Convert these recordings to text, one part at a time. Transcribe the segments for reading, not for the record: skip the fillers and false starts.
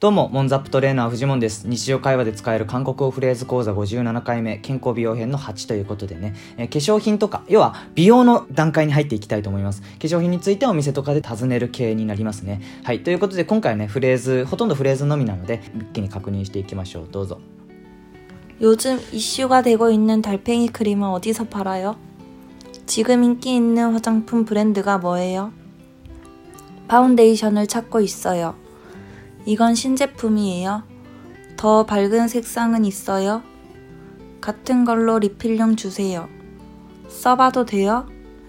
どうも、モンザップトレーナーフジモンです。日常会話で使える韓国語フレーズ講座57回目、健康美容編の8ということでね、化粧品とか、要は美容の段階に入っていきたいと思います。化粧品についてお店とかで尋ねる系になりますね。はい、ということで今回はね、ほとんどフレーズのみなので、一気に確認していきましょう。どうぞ。 요즘 이슈가 되고 있는 달팽이 크림은 어디서 팔아요? 지금 인기 있는 화장품 브랜드가 뭐예요? 파운데이션을 찾고 있어요. 이건 신제품이에요. 더 밝은 색상은 있어요. 같은 걸로 리필용 주세요. 써봐도 돼요?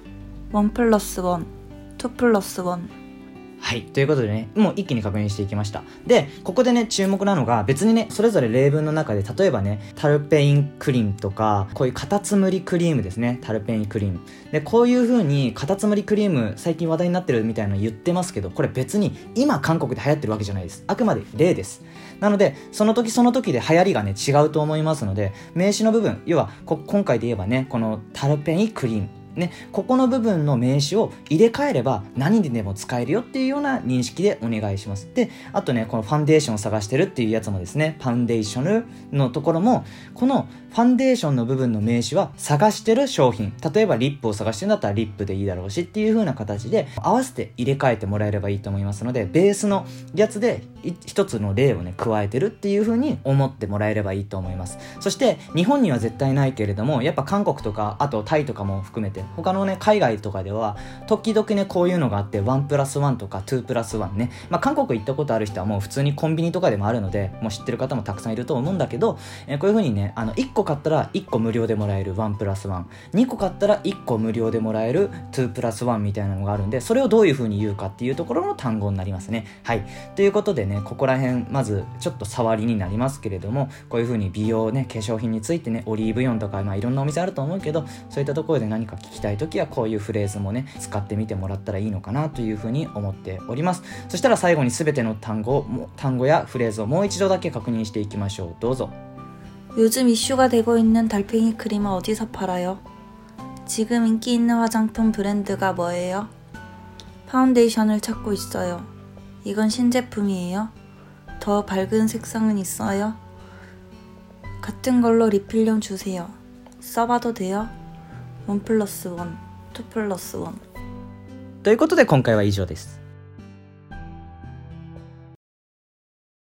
1+1, 2+1 はい。ということでね、もう一気に確認していきました。で、ここでね、注目なのが、別にね、それぞれ例文の中で、例えばね、タルペインクリームとか、こういうカタツムリクリームですね。タルペインクリーム。で、こういう風に、カタツムリクリーム、最近話題になってるみたいなの言ってますけど、これ別に、今韓国で流行ってるわけじゃないです。あくまで例です。なので、その時その時で流行りがね、違うと思いますので、名詞の部分、要は、今回で言えばね、このタルペインクリーム。ね、ここの部分の名詞を入れ替えれば何にでも使えるよっていうような認識でお願いします。で、あとね、このファンデーションを探してるっていうやつもですね、ファンデーションのところも、このファンデーションの部分の名詞は探してる商品。例えばリップを探してるんだったらリップでいいだろうしっていう風な形で合わせて入れ替えてもらえればいいと思いますので、ベースのやつで一つの例をね、加えてるっていう風に思ってもらえればいいと思います。そして日本には絶対ないけれども、やっぱ韓国とか、あとタイとかも含めて、他のね、海外とかでは時々ね、こういうのがあって、1+1とか2+1ね、韓国行ったことある人はもう普通にコンビニとかでもあるので、もう知ってる方もたくさんいると思うんだけど、こういう風にね、1個買ったら1個無料でもらえる 1+1、 2個買ったら1個無料でもらえる 2+1 みたいなのがあるんで、それをどういう風に言うかっていうところの単語になりますね。はい。ということでね、ここら辺まずちょっと触りになりますけれども、こういう風に美容ね、化粧品についてね、オリーブヨンとか、いろんなお店あると思うけど、そういったところで何か聞きたいときはこういうフレーズもね、使ってみてもらったらいいのかなという風に思っております。そしたら最後に全ての単語やフレーズをもう一度だけ確認していきましょう。どうぞ。 요즘 이슈가 되고 있는 달팽이 크림은 어디서 팔아요? 지금 인기 있는 화장품 브랜드가 뭐예요? 파운데이션을 찾고 있어요. 이건 신제품이에요. 더 밝은 색상은 있어요. 같은 걸로 리필용 주세요. 써봐도 돼요? 1+1, 2+1ということで今回は以上です。